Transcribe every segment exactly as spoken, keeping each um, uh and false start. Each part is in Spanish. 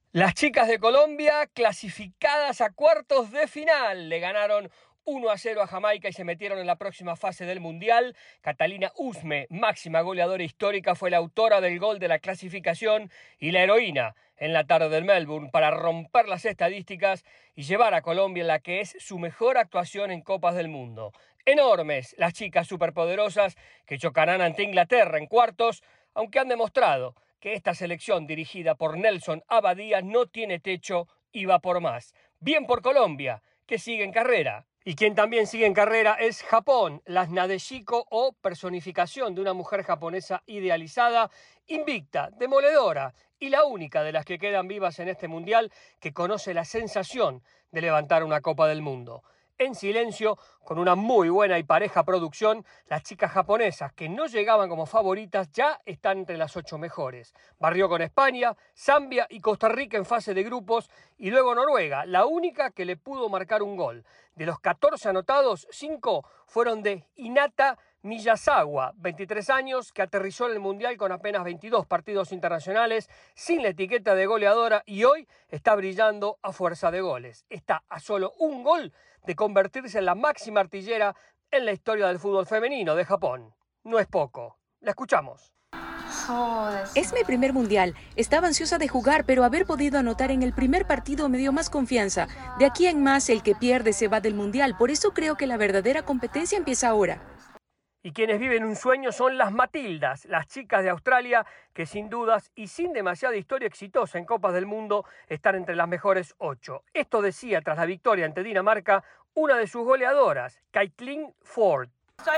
Las chicas de Colombia clasificadas a cuartos de final le ganaron uno a cero a Jamaica y se metieron en la próxima fase del Mundial. Catalina Usme, máxima goleadora histórica, fue la autora del gol de la clasificación y la heroína en la tarde del Melbourne para romper las estadísticas y llevar a Colombia en la que es su mejor actuación en Copas del Mundo. Enormes las chicas superpoderosas que chocarán ante Inglaterra en cuartos, aunque han demostrado que esta selección dirigida por Nelson Abadía no tiene techo y va por más. Bien por Colombia, que sigue en carrera. Y quien también sigue en carrera es Japón, las Nadeshiko, o personificación de una mujer japonesa idealizada, invicta, demoledora y la única de las que quedan vivas en este mundial que conoce la sensación de levantar una Copa del Mundo. En silencio, con una muy buena y pareja producción, las chicas japonesas, que no llegaban como favoritas, ya están entre las ocho mejores. Barrió con España, Zambia y Costa Rica en fase de grupos, y luego Noruega, la única que le pudo marcar un gol. De los catorce anotados, cinco fueron de Hinata Miyazawa, veintitrés años, que aterrizó en el Mundial con apenas veintidós partidos internacionales, sin la etiqueta de goleadora, y hoy está brillando a fuerza de goles. Está a solo un gol de convertirse en la máxima artillera en la historia del fútbol femenino de Japón. No es poco. La escuchamos. Es mi primer mundial. Estaba ansiosa de jugar, pero haber podido anotar en el primer partido me dio más confianza. De aquí en más, el que pierde se va del mundial. Por eso creo que la verdadera competencia empieza ahora. Y quienes viven un sueño son las Matildas, las chicas de Australia, que sin dudas y sin demasiada historia exitosa en Copas del Mundo están entre las mejores ocho. Esto decía tras la victoria ante Dinamarca una de sus goleadoras, Caitlin Ford.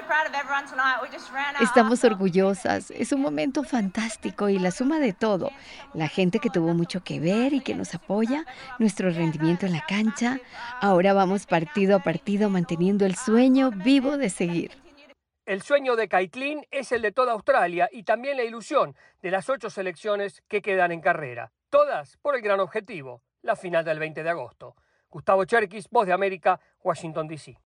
Estamos orgullosas, es un momento fantástico y la suma de todo, la gente que tuvo mucho que ver y que nos apoya, nuestro rendimiento en la cancha, ahora vamos partido a partido manteniendo el sueño vivo de seguir. El sueño de Caitlin es el de toda Australia y también la ilusión de las ocho selecciones que quedan en carrera, todas por el gran objetivo, la final del veinte de agosto. Gustavo Cherkis, Voz de América, Washington, D C